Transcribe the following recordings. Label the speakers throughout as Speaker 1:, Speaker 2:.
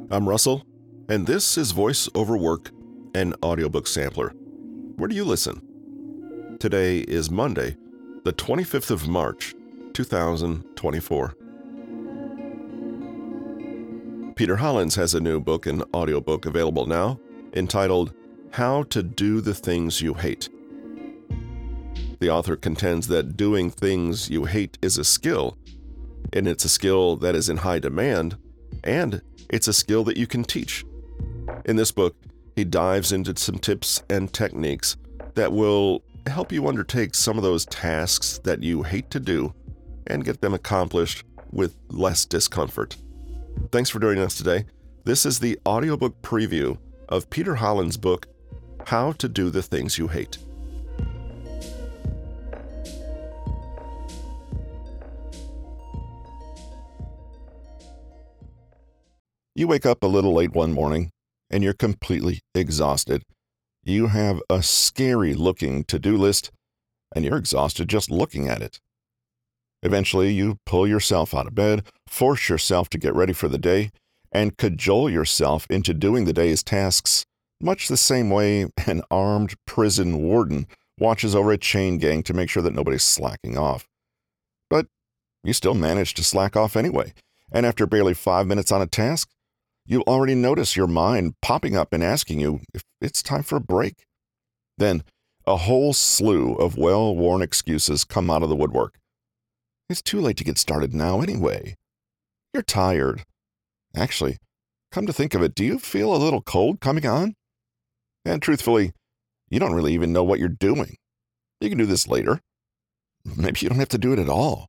Speaker 1: I'm Russell, and this is Voice Over Work, an audiobook sampler. Where do you listen? Today is Monday, the 25th of March, 2024. Peter Hollins has a new book and audiobook available now, entitled How to Do the Things You Hate. The author contends that doing things you hate is a skill, and it's a skill that is in high demand, and it's a skill that you can teach. In this book, he dives into some tips and techniques that will help you undertake some of those tasks that you hate to do and get them accomplished with less discomfort. Thanks for joining us today. This is the audiobook preview of Peter Hollins' book, How to Do the Things You Hate. You wake up a little late one morning, and you're completely exhausted. You have a scary-looking to-do list, and you're exhausted just looking at it. Eventually, you pull yourself out of bed, force yourself to get ready for the day, and cajole yourself into doing the day's tasks much the same way an armed prison warden watches over a chain gang to make sure that nobody's slacking off. But you still manage to slack off anyway, and after barely 5 minutes on a task, you already notice your mind popping up and asking you if it's time for a break. Then, a whole slew of well-worn excuses come out of the woodwork. It's too late to get started now anyway. You're tired. Actually, come to think of it, do you feel a little cold coming on? And truthfully, you don't really even know what you're doing. You can do this later. Maybe you don't have to do it at all.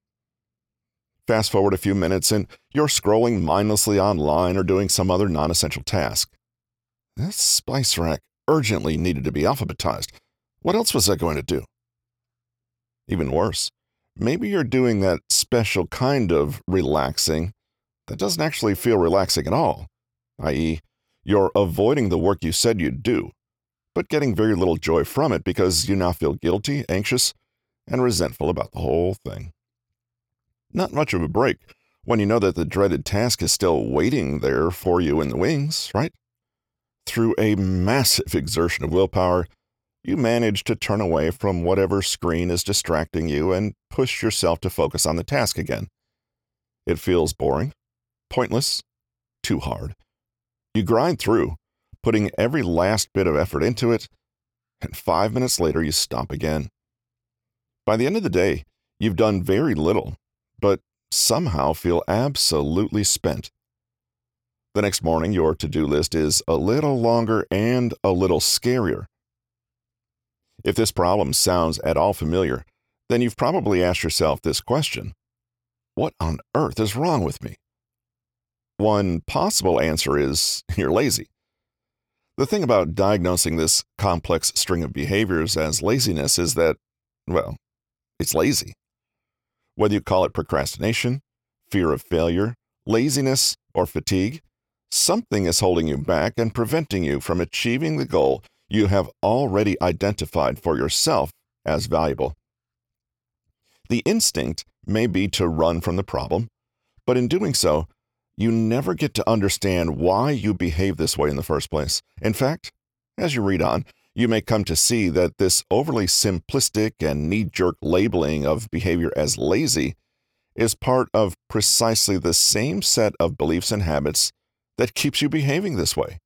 Speaker 1: Fast forward a few minutes and you're scrolling mindlessly online or doing some other non-essential task. This spice rack urgently needed to be alphabetized. What else was I going to do? Even worse, maybe you're doing that special kind of relaxing that doesn't actually feel relaxing at all, i.e., you're avoiding the work you said you'd do, but getting very little joy from it because you now feel guilty, anxious, and resentful about the whole thing. Not much of a break when you know that the dreaded task is still waiting there for you in the wings, right? Through a massive exertion of willpower, you manage to turn away from whatever screen is distracting you and push yourself to focus on the task again. It feels boring, pointless, too hard. You grind through, putting every last bit of effort into it, and 5 minutes later you stop again. By the end of the day, you've done very little, but somehow feel absolutely spent. The next morning, your to-do list is a little longer and a little scarier. If this problem sounds at all familiar, then you've probably asked yourself this question: what on earth is wrong with me? One possible answer is you're lazy. The thing about diagnosing this complex string of behaviors as laziness is that, well, it's lazy. Whether you call it procrastination, fear of failure, laziness, or fatigue, something is holding you back and preventing you from achieving the goal you have already identified for yourself as valuable. The instinct may be to run from the problem, but in doing so, you never get to understand why you behave this way in the first place. In fact, as you read on, you may come to see that this overly simplistic and knee-jerk labeling of behavior as lazy is part of precisely the same set of beliefs and habits that keeps you behaving this way.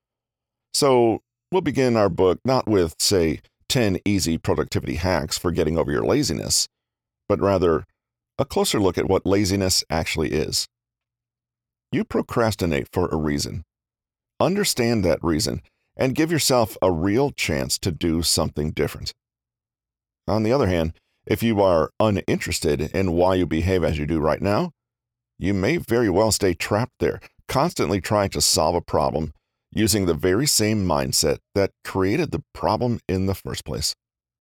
Speaker 1: So, we'll begin our book not with, say, 10 easy productivity hacks for getting over your laziness, but rather a closer look at what laziness actually is. You procrastinate for a reason. Understand that reason and give yourself a real chance to do something different. On the other hand, if you are uninterested in why you behave as you do right now, you may very well stay trapped there, constantly trying to solve a problem using the very same mindset that created the problem in the first place.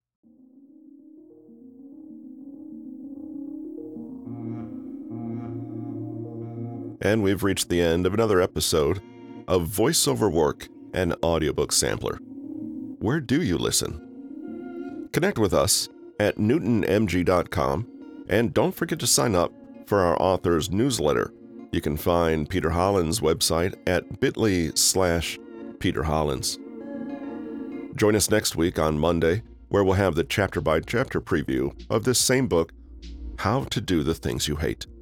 Speaker 1: And we've reached the end of another episode of Voice Over Work, an audiobook sampler. Where do you listen? Connect with us at newtonmg.com, and don't forget to sign up for our author's newsletter You can find Peter Hollins' website at bit.ly/Peter Hollins. Join us next week on Monday, where we'll have the chapter-by-chapter preview of this same book, How to Do the Things You Hate.